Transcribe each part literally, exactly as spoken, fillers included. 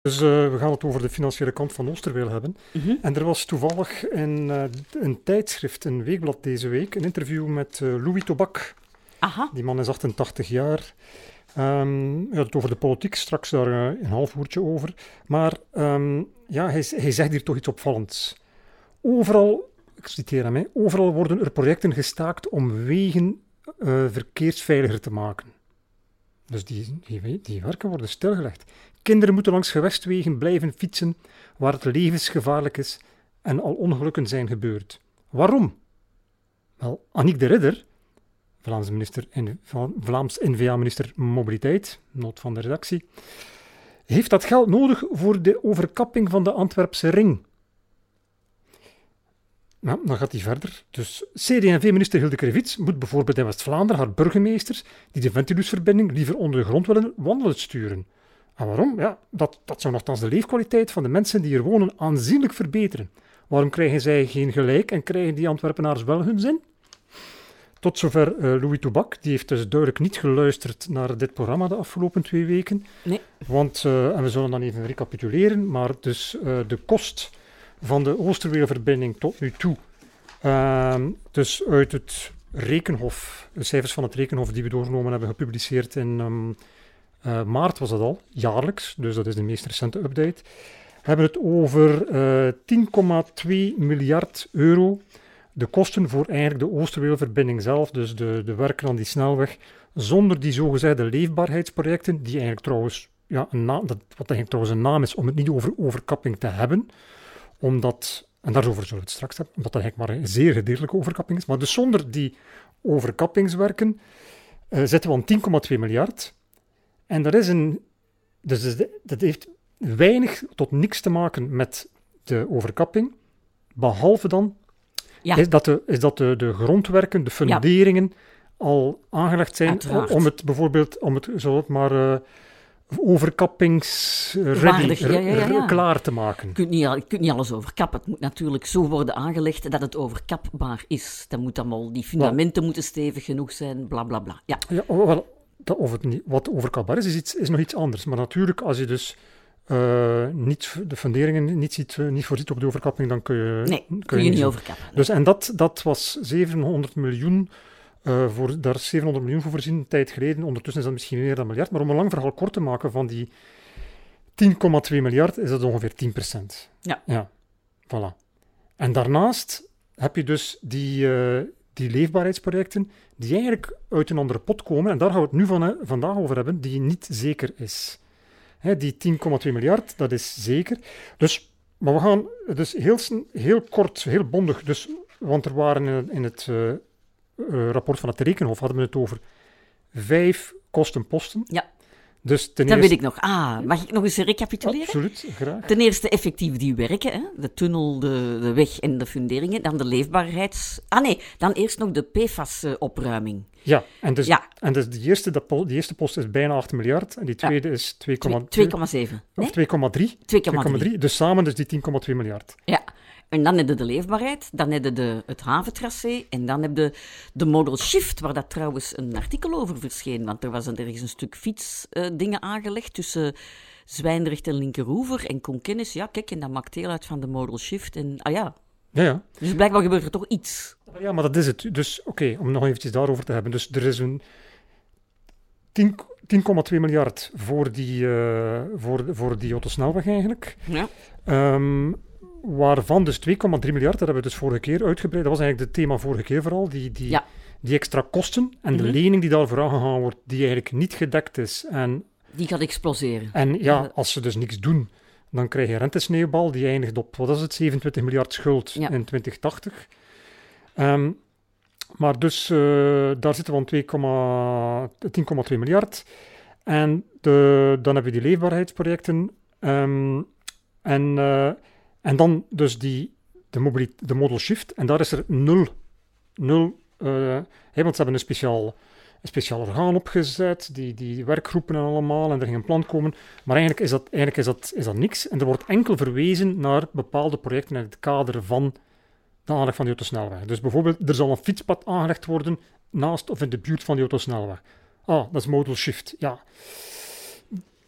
Dus uh, we gaan het over de financiële kant van Oosterweel hebben. Mm-hmm. En er was toevallig in uh, een tijdschrift, een weekblad deze week, een interview met uh, Louis Tobak. Aha. Die man is achtentachtig jaar. Um, we had het over de politiek, straks daar uh, een half woordje over. Maar um, ja, hij, hij zegt hier toch iets opvallends. Overal, ik citeer hem, hè, overal worden er projecten gestaakt om wegen uh, verkeersveiliger te maken. Dus die, die, die werken worden stilgelegd. Kinderen moeten langs gewestwegen blijven fietsen waar het levensgevaarlijk is en al ongelukken zijn gebeurd. Waarom? Wel, Annick de Ridder, Vlaams, minister in, Vlaams N V A-minister Mobiliteit, noot van de redactie, heeft dat geld nodig voor de overkapping van de Antwerpse ring. Nou, dan gaat hij verder. Dus C D en V-minister Hilde Krevits moet bijvoorbeeld in West-Vlaanderen haar burgemeesters die de Ventilus-verbinding liever onder de grond willen wandelen sturen. En waarom? Ja, dat, dat zou nogthans de leefkwaliteit van de mensen die hier wonen aanzienlijk verbeteren. Waarom krijgen zij geen gelijk en krijgen die Antwerpenaars wel hun zin? Tot zover uh, Louis Tobak. Die heeft dus duidelijk niet geluisterd naar dit programma de afgelopen twee weken. Nee. Want, uh, en we zullen dan even recapituleren, maar dus uh, de kost van de Oosterweelverbinding tot nu toe, uh, dus uit het Rekenhof, de cijfers van het Rekenhof die we doorgenomen hebben, gepubliceerd in um, uh, maart was dat al, jaarlijks, dus dat is de meest recente update, hebben het over uh, tien komma twee miljard euro. De kosten voor eigenlijk de Oosterweelverbinding zelf, dus de, de werken aan die snelweg, zonder die zogezegde leefbaarheidsprojecten, die eigenlijk trouwens, ja, een naam, dat, wat eigenlijk trouwens een naam is om het niet over overkapping te hebben, omdat, en daarover zullen we het straks hebben, omdat dat eigenlijk maar een zeer gedeeltelijke overkapping is, maar dus zonder die overkappingswerken uh, zitten we aan tien komma twee miljard. En dat is een, dus dat heeft weinig tot niks te maken met de overkapping, behalve dan Ja. Is dat, de, is dat de, de grondwerken, de funderingen ja. al aangelegd zijn Uiteraard. om het bijvoorbeeld, om het, zo het maar uh, overkappingsready ja, ja, ja, ja. klaar te maken. Je kunt, niet, je kunt niet alles overkappen. Het moet natuurlijk zo worden aangelegd dat het overkapbaar is. Dan moet allemaal, die fundamenten ja. moeten stevig genoeg zijn, bla bla bla. Ja. Ja, wel, dat, of het niet, wat overkapbaar is, is, iets, is nog iets anders. Maar natuurlijk, als je dus Uh, niet, de funderingen niet, ziet, uh, niet voorziet op de overkapping, dan kun je, nee, kun kun je, je niet niet overkappen. Nee. Dus, en dat, dat was zevenhonderd miljoen, uh, voor, daar is zevenhonderd miljoen voor voorzien, een tijd geleden. Ondertussen is dat misschien meer dan een miljard. Maar om een lang verhaal kort te maken, van die tien komma twee miljard is dat ongeveer tien procent. Ja. Ja, voilà. En daarnaast heb je dus die, uh, die leefbaarheidsprojecten, die eigenlijk uit een andere pot komen, en daar gaan we het nu van, uh, vandaag over hebben, die niet zeker is. He, die tien komma twee miljard, dat is zeker. Dus, maar we gaan dus heel, heel kort, heel bondig, dus, want er waren in, in het uh, uh, rapport van het Rekenhof, hadden we het over vijf kostenposten. Ja, dus ten dat eerste, weet ik nog. Ah, mag ik nog eens recapituleren? Absoluut, graag. Ten eerste effectief die werken, hè? De tunnel, de, de weg en de funderingen. Dan de leefbaarheids... Ah nee, dan eerst nog de P F A S-opruiming. Ja, en dus, ja. En dus die, eerste, dat, die eerste post is bijna acht miljard en die tweede ja. is twee komma zeven. Nee? Of twee komma drie. twee komma drie. Dus samen dus die tien komma twee miljard. Ja, en dan heb je de leefbaarheid, dan heb je de, het haventracé en dan heb je de modal shift, waar dat trouwens een artikel over verscheen, want er was ergens een stuk fietsdingen uh, aangelegd tussen Zwijndrecht en Linkeroever en Konkennis. Ja, kijk, en dat maakt deel uit van de modal shift. En, ah ja. Ja, ja. Dus blijkbaar gebeurt er toch iets. Ja, maar dat is het. Dus oké, okay, om nog eventjes daarover te hebben. Dus er is een tien komma twee miljard voor die, uh, voor, voor die autosnelweg eigenlijk. Ja. Um, waarvan dus twee komma drie miljard, dat hebben we dus vorige keer uitgebreid. Dat was eigenlijk het thema vorige keer vooral. Die, die, ja. die extra kosten en mm-hmm. de lening die daarvoor aangegaan wordt, die eigenlijk niet gedekt is. En, die gaat exploseren. En ja, uh, als ze dus niks doen, dan krijg je rentesneeuwbal. Die eindigt op, wat is het, zevenentwintig miljard schuld ja. in twintig tachtig. Um, maar dus uh, daar zitten we aan tien komma twee miljard. En de, dan hebben we die leefbaarheidsprojecten. Um, en, uh, en dan dus die, de, mobilit- de modal shift. En daar is er nul. nul uh, hey, want ze hebben een speciaal, een speciaal orgaan opgezet. Die, die werkgroepen en allemaal. En er ging een plan komen. Maar eigenlijk is dat, eigenlijk is dat, is dat niks. En er wordt enkel verwezen naar bepaalde projecten in het kader van de aanleg van die autosnelweg. Dus bijvoorbeeld, er zal een fietspad aangelegd worden naast of in de buurt van die autosnelweg. Ah, dat is modal shift, ja.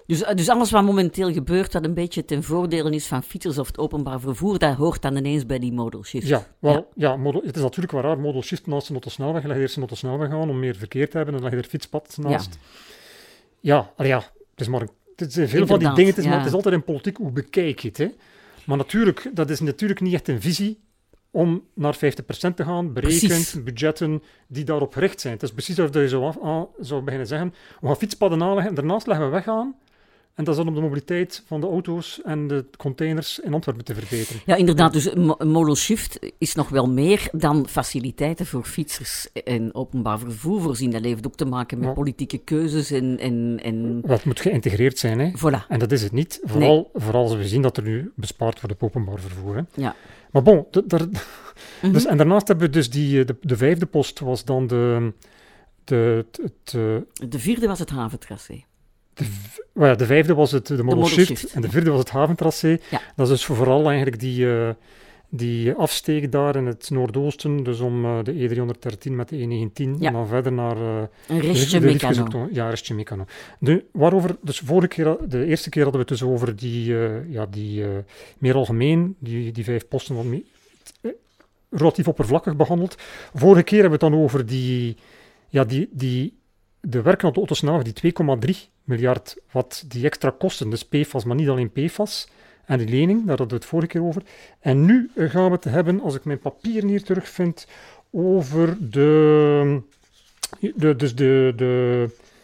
Dus, dus alles wat momenteel gebeurt, wat een beetje ten voordele is van fietsers of het openbaar vervoer, dat hoort dan ineens bij die modal shift. Ja, wel, ja. ja modal, het is natuurlijk wel raar, modal shift naast een autosnelweg, leg je eerst een autosnelweg aan om meer verkeer te hebben, en dan leg je er fietspad naast. Ja, ja, allee, ja het is maar een, het is veel van die dingen, het is, ja. maar, het is altijd in politiek, hoe bekijk je het, hè? Maar natuurlijk, dat is natuurlijk niet echt een visie om naar vijftig procent te gaan, berekend, precies. budgetten die daarop gericht zijn. Het is precies alsof je zo af, aan, zou beginnen zeggen, we gaan fietspadden aanleggen, daarnaast leggen we weg aan, en dat is dan om de mobiliteit van de auto's en de containers in Antwerpen te verbeteren. Ja, inderdaad. Dus een modal shift is nog wel meer dan faciliteiten voor fietsers en openbaar vervoer voorzien. Dat heeft ook te maken met ja. politieke keuzes en... en, en... Wat moet geïntegreerd zijn, hè? Voilà. En dat is het niet. Vooral, nee. vooral als we zien dat er nu bespaard wordt op openbaar vervoer. Hè? Ja. Maar bon, d- daar, mm-hmm. dus, en daarnaast hebben we dus die, de, de vijfde post was dan de... De, het, het, de vierde was het haventracé. De, well ja, de vijfde was het, de modal, de modal shift, shift en de vierde was het haventracé. Ja. Dat is dus vooral eigenlijk die, uh, die afsteek daar in het noordoosten, dus om uh, de E driehonderddertien met de E negentien ja. en dan verder naar... Uh, een restje Mecano. Ja, restje Mecano. De, waarover, dus vorige keer, de eerste keer hadden we het dus over die, uh, ja, die uh, meer algemeen, die, die vijf posten wat mee, uh, relatief oppervlakkig behandeld. Vorige keer hebben we het dan over die, ja, die, die de werken op de autosnelweg, die twee komma drie miljard, wat die extra kosten, dus P F A S, maar niet alleen P F A S, en die lening, daar hadden we het vorige keer over. En nu gaan we het hebben, als ik mijn papieren hier terugvind, over de... de dus de... de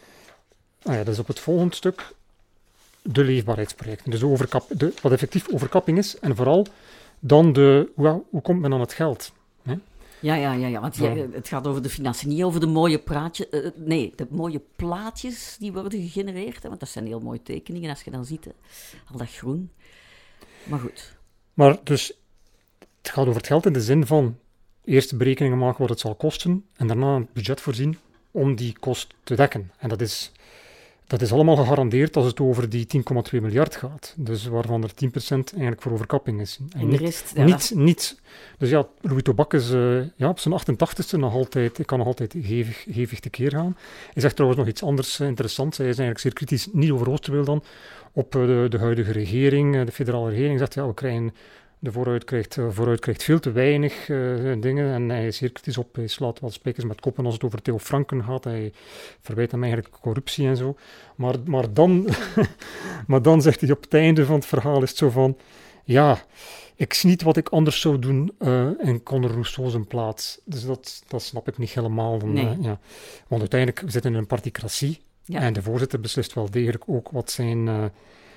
ah ja, dat is op het volgende stuk. De leefbaarheidsprojecten. Dus overkap, de, wat effectief overkapping is, en vooral dan de... Hoe, hoe komt men aan het geld? Hè? Ja, ja, ja, ja, want ja. Je, het gaat over de financiën, niet over de mooie praatjes. Uh, nee, de mooie plaatjes die worden gegenereerd. Hè, want dat zijn heel mooie tekeningen als je dan ziet. Hè, al dat groen. Maar goed. Maar dus, het gaat over het geld in de zin van eerst berekeningen maken wat het zal kosten en daarna een budget voorzien om die kost te dekken. En dat is, dat is allemaal gegarandeerd als het over die tien komma twee miljard gaat. Dus waarvan er tien procent eigenlijk voor overkapping is. En, en de rest, niet, ja. niet, niet. Dus ja, Louis Tobak is uh, ja, op zijn achtentachtigste nog altijd, ik kan nog altijd hevig, hevig tekeer gaan. Hij zegt trouwens nog iets anders uh, interessants. Hij is eigenlijk zeer kritisch, niet over Oosterweel dan, op uh, de, de huidige regering, uh, de federale regering. Zegt ja, we krijgen, de vooruit krijgt, uh, vooruit krijgt veel te weinig uh, dingen. En hij is zeer kritisch op, hij slaat wel spijkers met koppen als het over Theo Franken gaat. Hij verwijt hem eigenlijk corruptie en zo. Maar, maar, dan, maar dan zegt hij op het einde van het verhaal is het zo van, ja, ik zie niet wat ik anders zou doen uh, in Conor Rousseau zijn plaats. Dus dat, dat snap ik niet helemaal. Dan, nee. uh, ja. Want uiteindelijk, we zitten in een particratie. Ja. En de voorzitter beslist wel degelijk ook wat, zijn, uh,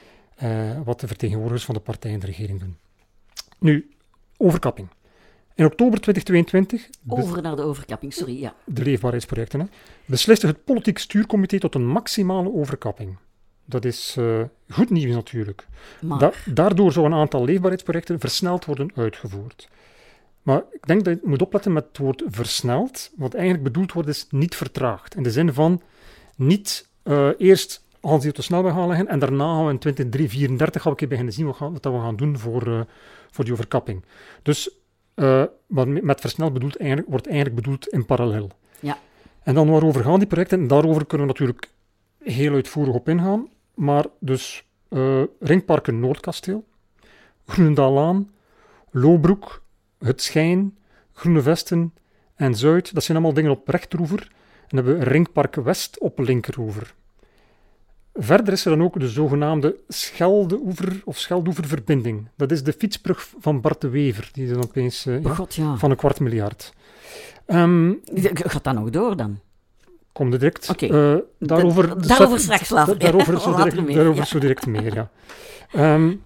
uh, wat de vertegenwoordigers van de partij en de regering doen. Nu, overkapping. In oktober tweeduizend tweeëntwintig... Over naar de overkapping, sorry, ja. De leefbaarheidsprojecten, hè, besliste het politiek stuurcomité tot een maximale overkapping. Dat is uh, goed nieuws natuurlijk. Maar... Da- daardoor zou een aantal leefbaarheidsprojecten versneld worden uitgevoerd. Maar ik denk dat je moet opletten met het woord versneld. Wat eigenlijk bedoeld wordt is niet vertraagd. In de zin van niet uh, eerst als die op de snelweg gaan leggen en daarna gaan we in tweeduizend vierendertig gaan we een keer beginnen zien wat, gaan, wat we gaan doen voor, uh, voor die overkapping. Dus uh, wat met versneld bedoeld eigenlijk, wordt eigenlijk bedoeld in parallel. Ja. En dan waarover gaan die projecten? En daarover kunnen we natuurlijk heel uitvoerig op ingaan. Maar dus uh, Ringparken Noordkasteel, Groenendaalaan, Lobroek, Het Schijn, Groene Vesten en Zuid. Dat zijn allemaal dingen op rechteroever. En dan hebben we Ringpark West op linkeroever. Verder is er dan ook de zogenaamde Scheldeoever of Scheldoeververbinding. Dat is de fietsbrug van Bart de Wever, die dan opeens uh, ja, God, ja. van een kwart miljard. Um, Gaat dat nog door dan? Kom er direct. Okay. Uh, daarover de, daarover zet, straks later. Da, daarover zo direct, meer, daarover ja. zo direct meer, ja. Um,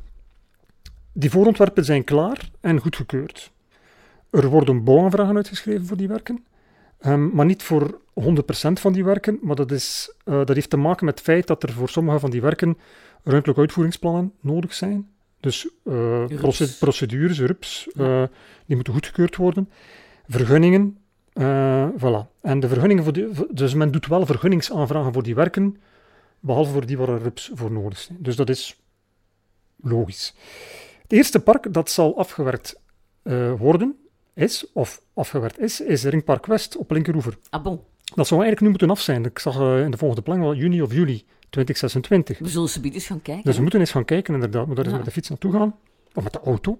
die voorontwerpen zijn klaar en goedgekeurd. Er worden bouwaanvragen uitgeschreven voor die werken. Um, maar niet voor honderd procent van die werken, maar dat, is, uh, dat heeft te maken met het feit dat er voor sommige van die werken ruimtelijke uitvoeringsplannen nodig zijn. Dus uh, proced- procedures, R U Ps, uh, ja. die moeten goedgekeurd worden. Vergunningen, uh, voilà. En de vergunningen voor die, dus men doet wel vergunningsaanvragen voor die werken, behalve voor die waar er R U Ps voor nodig zijn. Dus dat is logisch. Het eerste park dat zal afgewerkt uh, worden, is, of afgewerkt is, is Ringpark West op linkeroever. Ah bon. Dat zou eigenlijk nu moeten af zijn. Ik zag uh, in de volgende planning wel juni of juli twintig zesentwintig. We zullen ze eens gaan kijken. Dus we moeten eens gaan kijken, inderdaad. Moet daar eens Ja. met de fiets naartoe gaan. Of met de auto.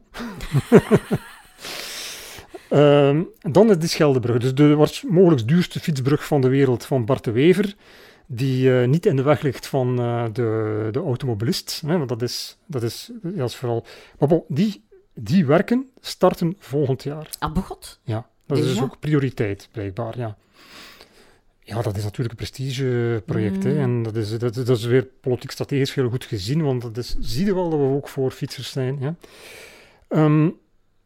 um, dan is die Scheldebrug. Dus de was mogelijk duurste fietsbrug van de wereld van Bart de Wever. Die uh, niet in de weg ligt van uh, de, de automobilist. Hè, want dat is, dat is, ja, is vooral... Maar bon, die, die werken starten volgend jaar. Ah, begot. Ja, dat is Dus dus ja. ook prioriteit, blijkbaar, ja. Ja, dat is natuurlijk een prestigeproject. Mm. Hè, en dat is, dat, dat is weer politiek strategisch heel goed gezien, want dat is, zie je wel dat we ook voor fietsers zijn. Ja. Um,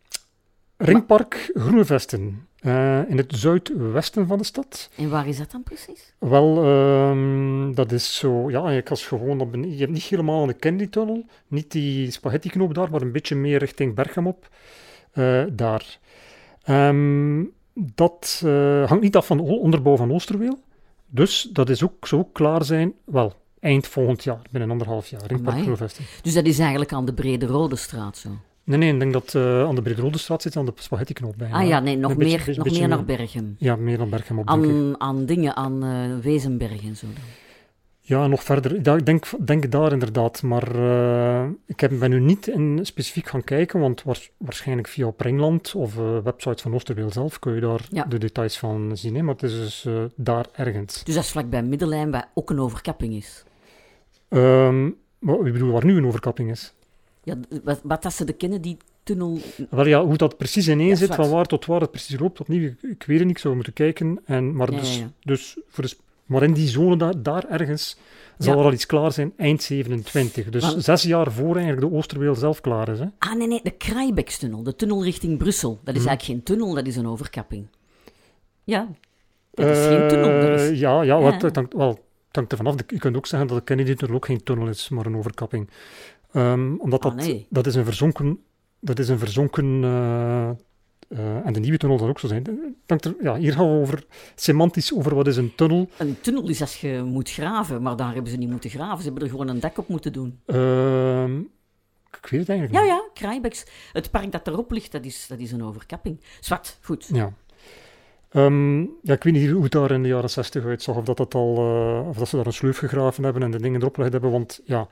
Ringpark Groene Vesten, uh, in het zuidwesten van de stad. En waar is dat dan precies? Wel, um, dat is zo, ja, je, kan gewoon op een, je hebt niet helemaal een Kennedy-tunnel, niet die spaghetti-knoop daar, maar een beetje meer richting Berchem op, uh, daar. Um, dat uh, hangt niet af van de onderbouw van Oosterweel, dus dat is ook, zou ook klaar zijn, wel, eind volgend jaar, binnen anderhalf jaar, Ringpark Groene Vesten. Dus dat is eigenlijk aan de Brede Rode Straat zo? Nee, nee, ik denk dat uh, aan de Brede-Rode Straat zit, aan de spaghetti-knoop bij. Ah ja, nee, nog een meer, beetje, beetje, nog beetje meer meer, naar Berchem. Ja, meer naar Berchem op, denk ik. Aan, aan dingen, aan uh, Wezenberg en zo dan. Ja, nog verder. Ja, ik denk, denk daar inderdaad, maar uh, ik heb, ben nu niet in specifiek gaan kijken, want waars, waarschijnlijk via op Ringland of uh, websites van Oosterweel zelf kun je daar Ja. de details van zien, hè, maar het is dus uh, daar ergens. Dus dat is vlakbij Middenlijn, waar ook een overkapping is. Um, wat, ik bedoel, waar nu een overkapping is? Ja, wat, wat dat ze de Kennedy-tunnel... Wel ja, hoe dat precies ineen Ja, zit, zwart. van waar tot waar het precies loopt, opnieuw, ik, ik weet het niet, ik zou moeten kijken. En, maar, Ja, dus, ja, ja. Dus voor de, maar in die zone daar, daar ergens zal Ja. er al iets klaar zijn, eind zevenentwintig. Dus Want- zes jaar voor eigenlijk de Oosterweel zelf klaar is. Hè? Ah, nee, nee, de Kraaibeekstunnel. De tunnel richting Brussel. Dat is Hm. eigenlijk geen tunnel, dat is een overkapping. Ja, dat is geen tunnel. Dat Eh, is... Ja, ja, Ja. Wat, het hangt, wel, het hangt ervan af. De- Je kunt ook zeggen dat de Kennedy-tunnel ook geen tunnel is, maar een overkapping. Um, omdat Ah, dat, nee. dat is een verzonken... Dat is een verzonken... uh, uh, en de nieuwe tunnel zal ook zo zijn. Het hangt er, ja, hier gaan we over semantisch over wat is een tunnel. Een tunnel is als je moet graven, maar daar hebben ze niet moeten graven. Ze hebben er gewoon een dak op moeten doen. Uh, ik weet het eigenlijk Ja, niet. ja, Kraaibeeks. Het park dat erop ligt, dat is, dat is een overkapping. Zwart, goed. Ja. Um, ja, ik weet niet hoe het daar in de jaren zestig uitzag, of dat, dat, al, uh, of dat ze daar een sleuf gegraven hebben en de dingen erop gelegd hebben, want ja,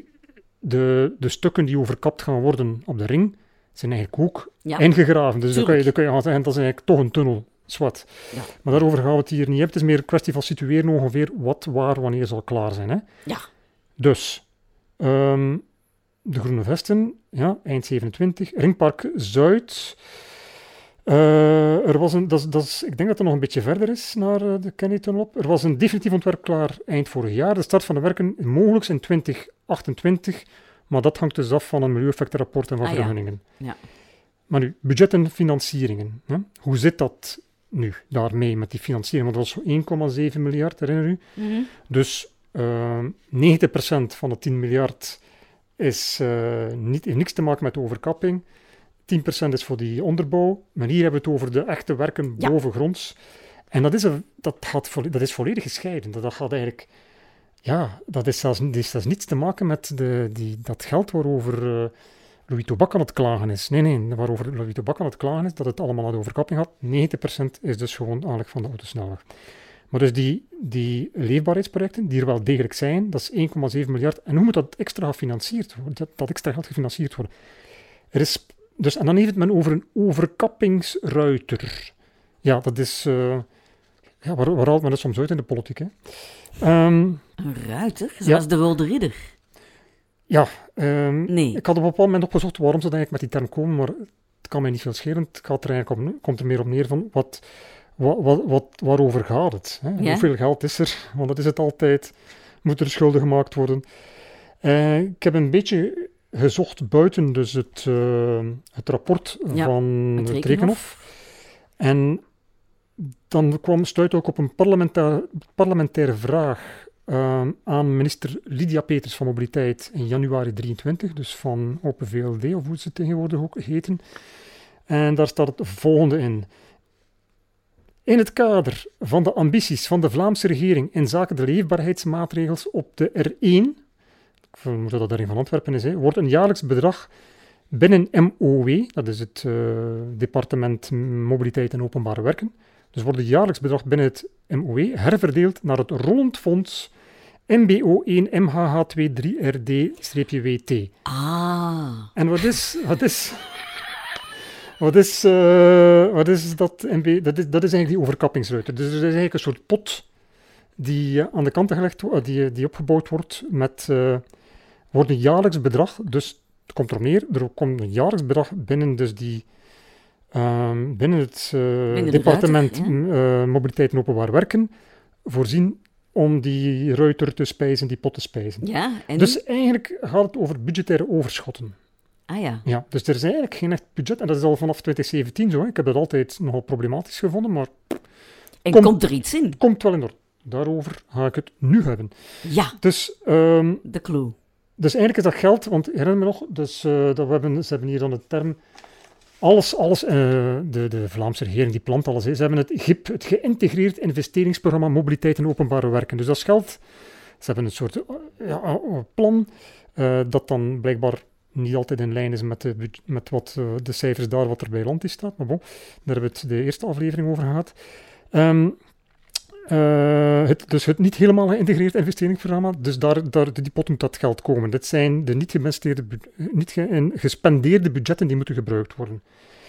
de, de stukken die overkapt gaan worden op de ring, zijn eigenlijk ook Ja, ingegraven. Dus dan kan, je, tuurlijk. dan kan je gaan zeggen, dat is eigenlijk toch een tunnel. Zwart. Ja. Maar daarover gaan we het hier niet hebben. Het is meer een kwestie van situeren ongeveer wat, waar, wanneer zal klaar zijn. Hè? Ja. Dus, um, de Groene Vesten, ja, eind zevenentwintig. Ringpark Zuid. Uh, er was een, dat is, dat is, ik denk dat het nog een beetje verder is naar uh, de Kennedy-tunnel op. Er was een definitief ontwerp klaar eind vorig jaar. De start van de werken mogelijk in twintig achtentwintig, maar dat hangt dus af van een milieueffectenrapport en van Ah, ja. vergunningen. Ja. Maar nu, budget en financieringen. Hè? Hoe zit dat nu daarmee met die financiering? Want dat was één komma zeven miljard, herinner u? Mhm. Dus uh, negentig procent van de tien miljard is, uh, niet, heeft niks te maken met de overkapping. tien procent is voor die onderbouw. Maar hier hebben we het over de echte werken Ja. bovengronds. En dat is, een, dat, gaat vo- dat is volledig gescheiden. Dat, dat gaat eigenlijk... Ja, dat is zelfs, dat is zelfs niets te maken met de, die, dat geld waarover uh, Louis Tobak aan het klagen is. Nee, nee, waarover Louis Tobak aan het klagen is, dat het allemaal naar de overkapping gaat. negentig procent is dus gewoon aanleg van de autosnelweg. Maar dus die, die leefbaarheidsprojecten, die er wel degelijk zijn, dat is één komma zeven miljard. En hoe moet dat extra gefinancierd worden? Dat, dat extra geld gefinancierd worden? Er is... Dus, en dan heeft het men over een overkappingsruiter. Ja, dat is... Uh, ja, waar, waar haalt men dat soms uit in de politiek? Hè? Um, Een ruiter? Zoals Ja. de Wilde Ridder? ja, um, Nee. ik had op een bepaald moment opgezocht waarom ze dan eigenlijk met die term komen, maar het kan mij niet veel schelen. Het gaat er eigenlijk op, komt er meer op neer van wat, wat, wat, wat, waarover gaat het? Hè? Ja. Hoeveel geld is er? Want dat is het altijd. Moet er schulden gemaakt worden? Uh, ik heb een beetje gezocht buiten dus het, uh, het rapport Ja, van het het Rekenhof. Rekenhof. En dan kwam stuit ook op een parlementaire, parlementaire vraag uh, aan minister Lydia Peters van Mobiliteit in januari drieëntwintig, dus van Open V L D, of hoe ze tegenwoordig ook heten. En daar staat het volgende in. In het kader van de ambities van de Vlaamse regering in zaken de leefbaarheidsmaatregels op de R één, ik vermoed dat dat erin van Antwerpen is, hè, wordt een jaarlijks bedrag binnen M O W, dat is het uh, departement Mobiliteit en Openbare Werken, dus wordt het jaarlijks bedrag binnen het M O W herverdeeld naar het rollend fonds M B O één M H H twee drie R D-W T. Ah. En wat is... Wat is Wat is, uh, wat is dat? M B, dat, is, dat is eigenlijk die overkappingsruiter. Dus er is eigenlijk een soort pot die uh, aan de kanten gelegd wordt, die, die opgebouwd wordt met uh, wordt een jaarlijks bedrag. Dus het komt er neer, er komt een jaarlijks bedrag binnen, dus die, um, binnen het uh, binnen departement ruiter, ja. uh, Mobiliteit en Openbaar Werken voorzien om die ruiter te spijzen, die pot te spijzen. Ja, en... Dus eigenlijk gaat het over budgettaire overschotten. Ah ja. Ja, dus er is eigenlijk geen echt budget, en dat is al vanaf twintig zeventien zo. Hè. Ik heb dat altijd nogal problematisch gevonden, maar... En komt, komt er iets in? Komt wel in orde. Daarover ga ik het nu hebben. Ja, dus, um, de clue. Dus eigenlijk is dat geld, want herinner me nog, dus, uh, dat we hebben, ze hebben hier dan de term... Alles, alles, uh, de, de Vlaamse regering die plant alles. Hè. Ze hebben het G I P, het Geïntegreerd Investeringsprogramma Mobiliteit en Openbare Werken. Dus dat is geld. Ze hebben een soort uh, ja, uh, plan, uh, dat dan blijkbaar... niet altijd in lijn is met, de, met wat, uh, de cijfers daar, wat er bij land is staat. Maar bon, daar hebben we het de eerste aflevering over gehad. Um, uh, het, dus het niet helemaal geïntegreerd investeringsprogramma, dus daar, daar, die pot moet dat geld komen. Dit zijn de niet, geïnvesteerde, niet ge, gespendeerde budgetten die moeten gebruikt worden.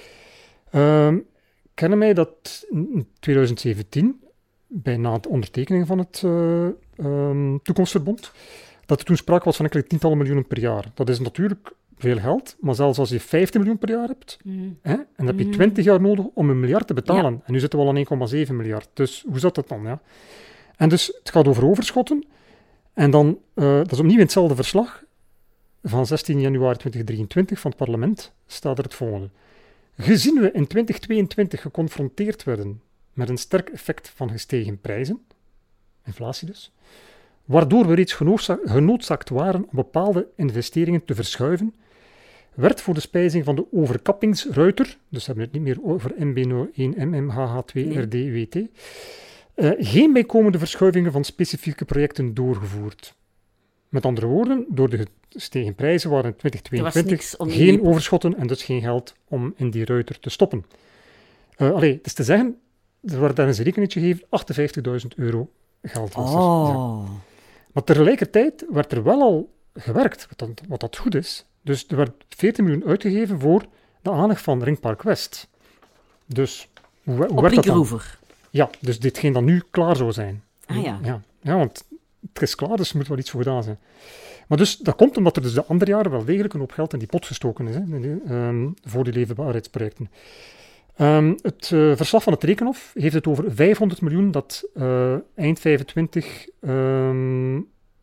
Um, kennen mij dat in twintig zeventien, bijna de ondertekening van het uh, um, toekomstverbond, dat er toen sprake was van enkele tientallen miljoenen per jaar. Dat is natuurlijk veel geld, maar zelfs als je vijftien miljoen per jaar hebt, mm. hè, en dan heb je twintig jaar nodig om een miljard te betalen. Ja. En nu zitten we al aan één komma zeven miljard. Dus hoe zat dat dan? Ja? En dus het gaat over overschotten. En dan, uh, dat is opnieuw in hetzelfde verslag, van zestien januari tweeduizend drieëntwintig van het parlement, staat er het volgende. Gezien we in twintig tweeëntwintig geconfronteerd werden met een sterk effect van gestegen prijzen, inflatie dus, waardoor we reeds genoodzaakt waren om bepaalde investeringen te verschuiven, werd voor de spijzing van de overkappingsruiter, dus we hebben het niet meer over M B O één M M H H twee R D W T, uh, geen bijkomende verschuivingen van specifieke projecten doorgevoerd. Met andere woorden, door de gestegen prijzen waren in twintig tweeëntwintig geen die... overschotten en dus geen geld om in die ruiter te stoppen. Uh, allee, het is te zeggen, er werd daar eens een rekeningetje gegeven, achtenvijftigduizend euro geld was oh. er. Maar tegelijkertijd werd er wel al gewerkt, wat dat, wat dat goed is. Dus er werd veertien miljoen uitgegeven voor de aanleg van Ringpark West. Dus hoe, hoe Op werd dat dan? Ja, dus ditgeen dat nu klaar zou zijn. Ah ja. Ja, ja, want het is klaar, dus er moet wel iets voor gedaan zijn. Maar dus dat komt omdat er dus de andere jaren wel degelijk een hoop geld in die pot gestoken is, hè, um, voor die leefbaarheidsprojecten. Um, het uh, verslag van het Rekenhof heeft het over vijfhonderd miljoen dat uh, eind vijfentwintig um,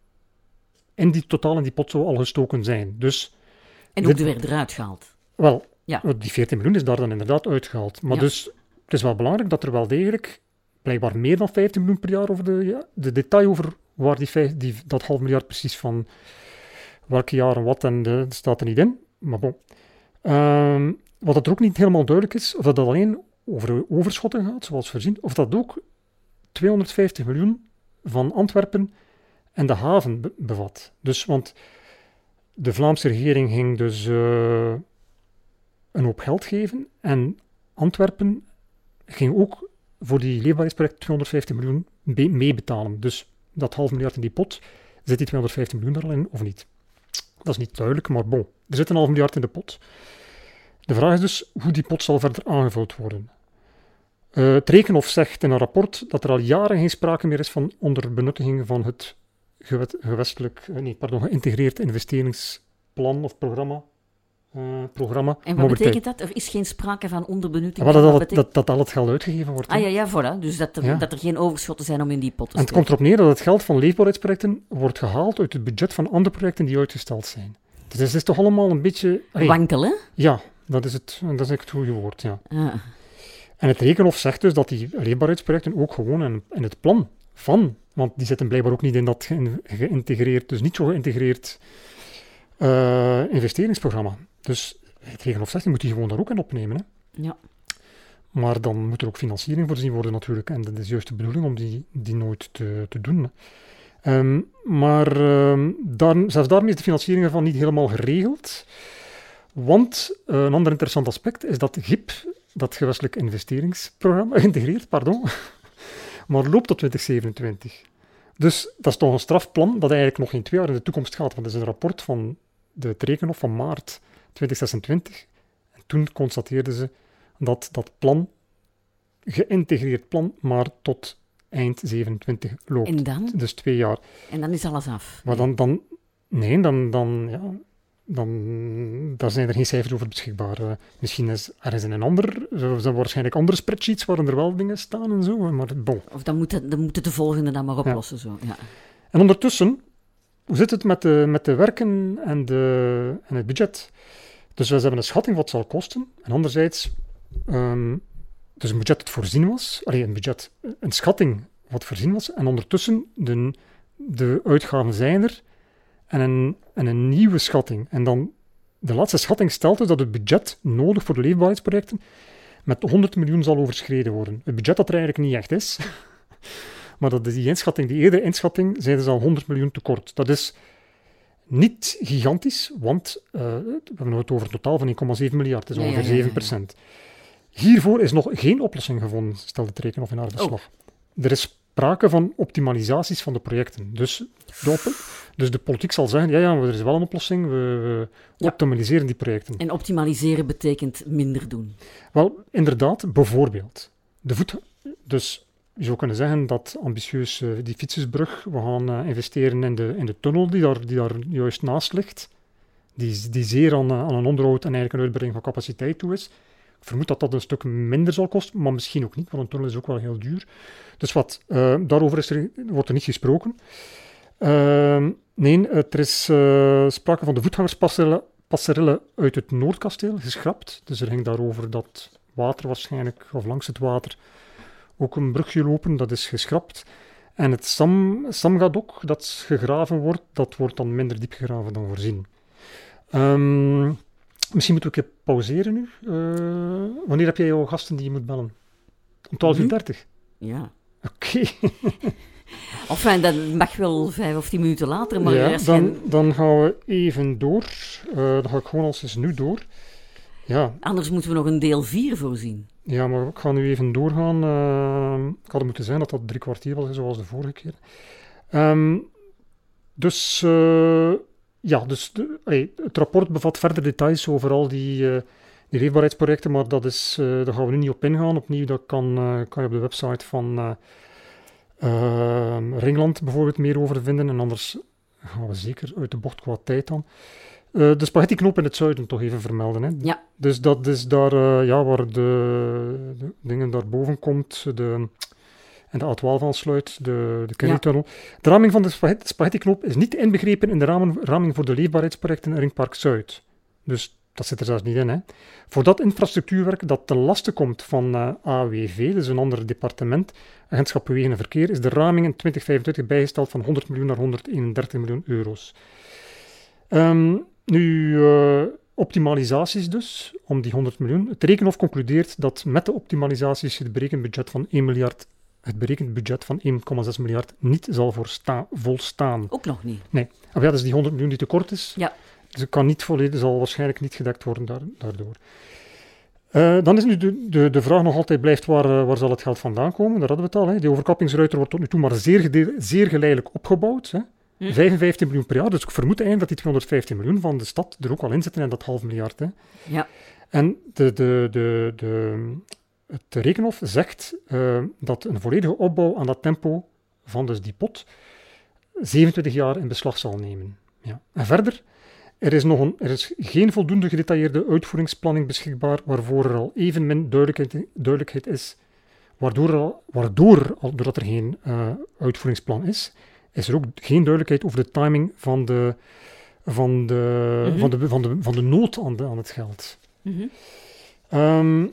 in die totaal in die pot zou al gestoken zijn. Dus en ook dit, weer eruit gehaald. Wel, ja. Die veertien miljoen is daar dan inderdaad uitgehaald. Maar ja. Dus het is wel belangrijk dat er wel degelijk blijkbaar meer dan vijftien miljoen per jaar over de, ja, de detail over waar die, vijf, die dat half miljard precies van welke jaren wat en de, dat staat er niet in. Maar bon. Um, Wat het er ook niet helemaal duidelijk is, of dat alleen over overschotten gaat, zoals voorzien, of dat ook tweehonderdvijftig miljoen van Antwerpen en de haven be- bevat. Dus, want de Vlaamse regering ging dus uh, een hoop geld geven en Antwerpen ging ook voor die leefbaarheidsproject tweehonderdvijftig miljoen be- meebetalen. Dus dat half miljard in die pot, zit die tweehonderdvijftig miljoen er al in of niet? Dat is niet duidelijk, maar bon, er zit een half miljard in de pot. De vraag is dus hoe die pot zal verder aangevuld worden. Uh, het Rekenhof zegt in een rapport dat er al jaren geen sprake meer is van onderbenuttiging van het gewet, gewestelijk, uh, nee, pardon, geïntegreerd investeringsplan of programma. Uh, programma en wat mobiliteit. Betekent dat? Er is geen sprake van onderbenutting? Ja, dat, dat, dat, dat al het geld uitgegeven wordt. Ah ja, ja, voilà. Dus dat er, ja. dat er geen overschotten zijn om in die pot te En het komt erop neer dat het geld van leefbaarheidsprojecten wordt gehaald uit het budget van andere projecten die uitgesteld zijn. Dus het is toch allemaal een beetje... Hey, wankel, hè? Ja. Dat is, het, dat is het goede woord, ja. Ah. En het Rekenhof zegt dus dat die leefbaarheidsprojecten ook gewoon in, in het plan van, want die zitten blijkbaar ook niet in dat ge- geïntegreerd, dus niet zo geïntegreerd uh, investeringsprogramma. Dus het Rekenhof zegt, je moet die gewoon daar ook in opnemen. Hè. Ja. Maar dan moet er ook financiering voorzien worden natuurlijk, en dat is juist de bedoeling om die, die nooit te, te doen. Um, maar um, daar, zelfs daarmee is de financiering ervan niet helemaal geregeld. Want uh, een ander interessant aspect is dat G I P, dat gewestelijk investeringsprogramma, geïntegreerd, pardon, maar loopt tot twintig zevenentwintig. Dus dat is toch een strafplan dat eigenlijk nog geen twee jaar in de toekomst gaat. Want dat is een rapport van de het Rekenhof van maart twintig zesentwintig. En toen constateerden ze dat dat plan, geïntegreerd plan, maar tot eind zevenentwintig loopt. En dan? Dus twee jaar. En dan is alles af. Maar dan, dan nee, dan, dan, ja, dan, daar zijn er geen cijfers over beschikbaar. Uh, misschien is er is in een ander, er zijn waarschijnlijk andere spreadsheets waarin er wel dingen staan en zo, maar bon. Of dan moeten dan moet de volgende dan maar oplossen. Ja. Zo. Ja. En ondertussen, hoe zit het met de, met de werken en, de, en het budget? Dus we hebben een schatting wat het zal kosten. En anderzijds, um, dus een budget dat voorzien was. Allee, een budget, een schatting wat voorzien was. En ondertussen, de, de uitgaven zijn er. En een, en een nieuwe schatting. En dan, de laatste schatting stelt dus dat het budget nodig voor de leefbaarheidsprojecten met honderd miljoen zal overschreden worden. Het budget dat er eigenlijk niet echt is. Maar dat die inschatting, die eerdere inschatting, zijn dus al honderd miljoen tekort. Dat is niet gigantisch, want uh, we hebben het over een totaal van één komma zeven miljard. Dat is ongeveer ja, ja, ja, ja. zeven procent. Hiervoor is nog geen oplossing gevonden, stelt het Rekenhof in haar verslag. Oh. Er is sprake van optimalisaties van de projecten. Dus de, op, dus de politiek zal zeggen, ja, ja, er is wel een oplossing, we, we ja. optimaliseren die projecten. En optimaliseren betekent minder doen? Wel, inderdaad, bijvoorbeeld. De voet, dus je zou kunnen zeggen dat ambitieus uh, die fietsersbrug, we gaan uh, investeren in de, in de tunnel die daar, die daar juist naast ligt, die, die zeer aan, uh, aan een onderhoud en eigenlijk een uitbreiding van capaciteit toe is. Ik vermoed dat dat een stuk minder zal kosten, maar misschien ook niet, want een tunnel is ook wel heel duur. Dus wat, uh, daarover is er, wordt er niet gesproken. Uh, nee, er is uh, sprake van de voetgangerspasserelle uit het Noordkasteel geschrapt. Dus er ging daarover dat water waarschijnlijk, of langs het water, ook een brugje lopen, dat is geschrapt. En het Sam, Samgadok, dat gegraven wordt, dat wordt dan minder diep gegraven dan voorzien. Um, misschien moeten we een keer pauzeren nu. Uh, wanneer heb jij jouw gasten die je moet bellen? Om twaalf uur dertig? Ja. Oké. Okay. Enfin, dat mag wel vijf of tien minuten later, maar... Ja, dan, dan gaan we even door. Uh, dan ga ik gewoon als eens nu door. Ja. Anders moeten we nog een deel vier voorzien. Ja, maar ik ga nu even doorgaan. Uh, ik had moeten zeggen dat dat drie kwartier was, zoals de vorige keer. Um, dus, uh, ja, dus de, hey, het rapport bevat verder details over al die, uh, die leefbaarheidsprojecten, maar dat is, uh, daar gaan we nu niet op ingaan. Opnieuw, dat kan, uh, kan je op de website van uh, uh, Ringland bijvoorbeeld meer over vinden. En anders gaan we zeker uit de bocht qua tijd dan. Uh, de spaghetti-knoop in het zuiden toch even vermelden. Hè? Ja. Dus dat is daar uh, ja, waar de, de dingen daarboven komt de, en de A twaalf aansluit, de, de Kenny-tunnel. Ja. De raming van de spaghetti- spaghetti-knoop is niet inbegrepen in de ramen, raming voor de leefbaarheidsprojecten in Ringpark Zuid. Dus dat zit er zelfs niet in. Hè? Voor dat infrastructuurwerk dat ten laste komt van uh, A W V, dus een ander departement, Agentschap Wegen en Verkeer, is de raming in twintig vijfentwintig bijgesteld van honderd miljoen naar honderdeenendertig miljoen euro's. Um, Nu, uh, optimalisaties dus, om die honderd miljoen. Het Rekenhof concludeert dat met de optimalisaties het berekend budget van één miljard, het berekend budget van één komma zes miljard niet zal voorsta- volstaan. Ook nog niet? Nee. Maar ja, dat is die honderd miljoen die tekort is. Ja. Dus het kan niet volledig, zal waarschijnlijk niet gedekt worden daar, daardoor. Uh, dan is nu de, de, de vraag nog altijd blijft, waar, uh, waar zal het geld vandaan komen? Daar hadden we het al. Hè. Die overkappingsruiter wordt tot nu toe maar zeer, gede- zeer geleidelijk opgebouwd. Hè. Hm. vijfenvijftig miljoen per jaar, dus ik vermoed eigenlijk dat die tweehonderdvijftig miljoen van de stad er ook al in zitten en dat half miljard. Hè. Ja. En de, de, de, de, het Rekenhof zegt uh, dat een volledige opbouw aan dat tempo van dus die pot zevenentwintig jaar in beslag zal nemen. Ja. En verder, er is, nog een, er is geen voldoende gedetailleerde uitvoeringsplanning beschikbaar waarvoor er al evenmin duidelijkheid, duidelijkheid is, waardoor, er al, waardoor al, doordat er geen uh, uitvoeringsplan is, is er ook geen duidelijkheid over de timing van de, van de, mm-hmm. van de, van de, van de nood aan, de, aan het geld. Mm-hmm. Um,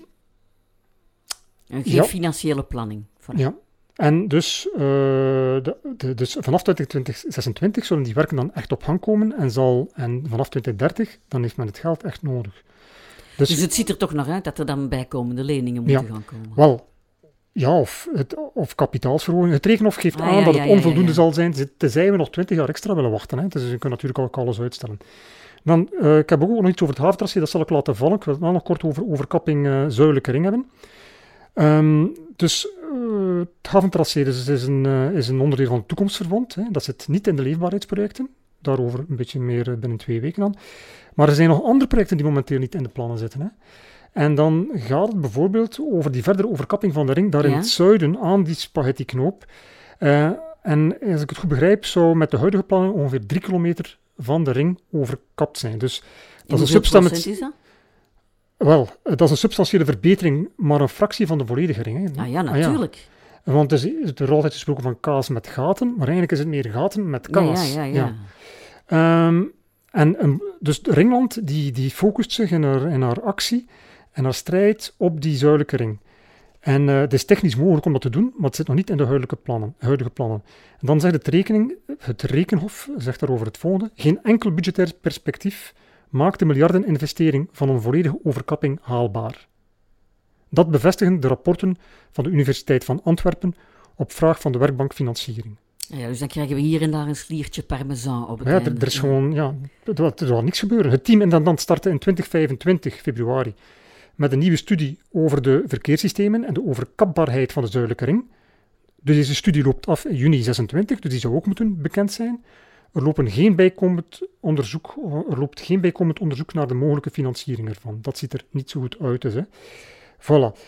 geen ja. financiële planning. Voilà. Ja, en dus, uh, de, de, dus vanaf twintig zesentwintig zullen die werken dan echt op gang komen en, zal, en vanaf twintig dertig dan heeft men het geld echt nodig. Dus, dus het ziet er toch nog uit dat er dan bijkomende leningen moeten ja, gaan komen? Wel, ja, of, het, of kapitaalsverhoging. Het Rekenhof geeft ah, aan ja, dat ja, het ja, onvoldoende ja, ja. zal zijn, tenzij we nog twintig jaar extra willen wachten. Hè. Dus je kunt natuurlijk ook alles uitstellen. Dan, uh, ik heb ook nog iets over het haventracé, dat zal ik laten vallen. Ik wil het wel nog kort over overkapping uh, Zuidelijke Ring hebben. Um, dus uh, het haventracé dus is, een, uh, is een onderdeel van het toekomstverbond. Hè. Dat zit niet in de leefbaarheidsprojecten. Daarover een beetje meer uh, binnen twee weken dan. Maar er zijn nog andere projecten die momenteel niet in de plannen zitten. Hè. En dan gaat het bijvoorbeeld over die verdere overkapping van de ring, daar ja. in het zuiden, aan die spaghetti-knoop. Uh, en als ik het goed begrijp, zou met de huidige plannen ongeveer drie kilometer van de ring overkapt zijn. Dus dat is een substantie. Is dat? Wel, dat is een substantiële verbetering, maar een fractie van de volledige ring. Hè. Ah ja, natuurlijk. Ah, ja. Want er is er altijd gesproken van kaas met gaten, maar eigenlijk is het meer gaten met kaas. Ja, ja, ja. ja. ja. Um, en um, dus Ringland die, die focust zich in haar, in haar actie en haar strijd op die zuidelijke ring. En uh, het is technisch mogelijk om dat te doen, maar het zit nog niet in de huidige plannen. Huidige plannen. En dan zegt het, rekening, het Rekenhof zegt daarover het volgende: geen enkel budgetair perspectief maakt de miljardeninvestering van een volledige overkapping haalbaar. Dat bevestigen de rapporten van de Universiteit van Antwerpen op vraag van de Werkbank Financiering. Ja, dus dan krijgen we hier en daar een sliertje parmesan op het ja, einde. Er, er is gewoon, ja, er, er zal niks gebeuren. Het team in dat land startte in twintig vijfentwintig, februari, met een nieuwe studie over de verkeerssystemen en de overkapbaarheid van de zuidelijke ring. Dus deze studie loopt af in juni zesentwintig, dus die zou ook moeten bekend zijn. Er, lopen geen bijkomend onderzoek, er loopt geen bijkomend onderzoek naar de mogelijke financiering ervan. Dat ziet er niet zo goed uit. Dus, hè. Voilà.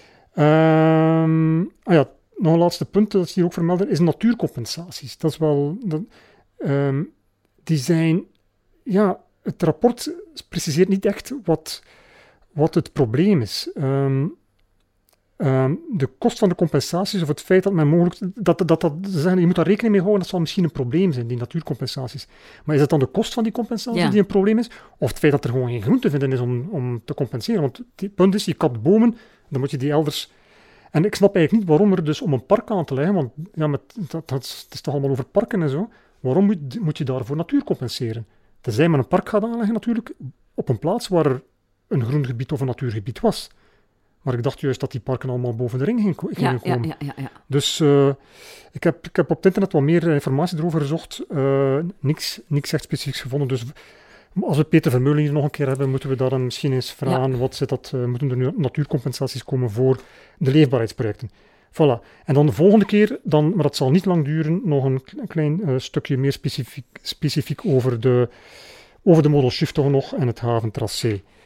Um, ah ja, nog een laatste punt dat ze hier ook vermelden, is natuurcompensaties. Dat is wel... Dat, um, die zijn... Ja, het rapport preciseert niet echt wat, wat het probleem is. Um, um, de kost van de compensaties of het feit dat men mogelijk... Dat, dat, dat, zeggen, je moet daar rekening mee houden, dat zal misschien een probleem zijn, die natuurcompensaties. Maar is het dan de kost van die compensatie ja. die een probleem is? Of het feit dat er gewoon geen groen te vinden is om, om te compenseren? Want het punt is, je kapt bomen, dan moet je die elders... En ik snap eigenlijk niet waarom er dus om een park aan te leggen, want ja, met, dat, dat is, het is toch allemaal over parken en zo, waarom moet, moet je daarvoor natuur compenseren? Tenzij men een park gaat aanleggen natuurlijk, op een plaats waar er een groen gebied of een natuurgebied was. Maar ik dacht juist dat die parken allemaal boven de ring gingen, gingen ja, komen. Ja, ja, ja. Dus uh, ik, heb, ik heb op het internet wat meer informatie erover gezocht, uh, niks, niks echt specifieks gevonden, dus... Als we Peter Vermeulen hier nog een keer hebben, moeten we daar dan misschien eens vragen, ja. wat zit dat, uh, moeten er nu natuurcompensaties komen voor de leefbaarheidsprojecten. Voilà. En dan de volgende keer, dan, maar dat zal niet lang duren, nog een, een klein uh, stukje meer specifiek, specifiek over de, over de model shift toch nog en het haventracé.